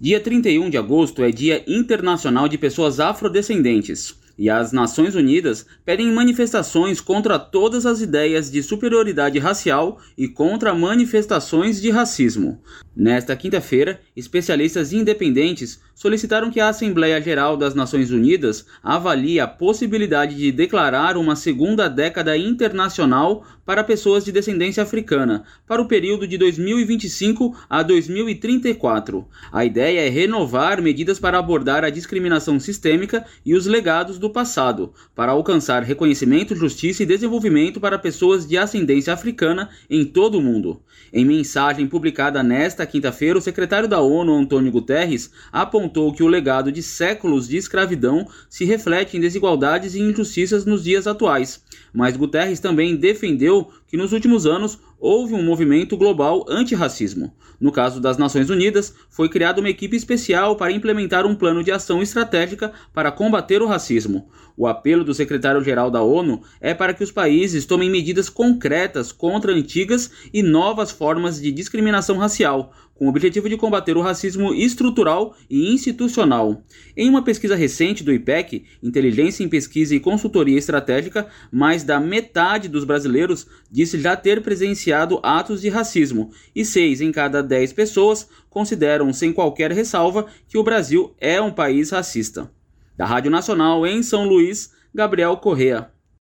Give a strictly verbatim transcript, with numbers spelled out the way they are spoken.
Dia trinta e um de agosto é Dia Internacional de Pessoas Afrodescendentes, e as Nações Unidas pedem manifestações contra todas as ideias de superioridade racial e contra manifestações de racismo. Nesta quinta-feira, especialistas independentes solicitaram que a Assembleia Geral das Nações Unidas avalie a possibilidade de declarar uma segunda década internacional para pessoas de descendência africana, para o período de dois mil e vinte e cinco a dois mil e trinta e quatro. A ideia é renovar medidas para abordar a discriminação sistêmica e os legados do passado, para alcançar reconhecimento, justiça e desenvolvimento para pessoas de ascendência africana em todo o mundo. Em mensagem publicada nesta quinta-feira, o secretário da ONU, Antônio Guterres, apontou que o legado de séculos de escravidão se reflete em desigualdades e injustiças nos dias atuais. Mas Guterres também defendeu que nos últimos anos houve um movimento global antirracismo. No caso das Nações Unidas, foi criada uma equipe especial para implementar um plano de ação estratégica para combater o racismo. O apelo do secretário-geral da ONU é para que os países tomem medidas concretas contra antigas e novas formas de discriminação racial, com o objetivo de combater o racismo estrutural e institucional. Em uma pesquisa recente do I P E C, Inteligência em Pesquisa e Consultoria Estratégica, mais da metade dos brasileiros disse já ter presenciado atos de racismo, e seis em cada dez pessoas consideram sem qualquer ressalva que o Brasil é um país racista. Da Rádio Nacional em São Luís, Gabriel Correa.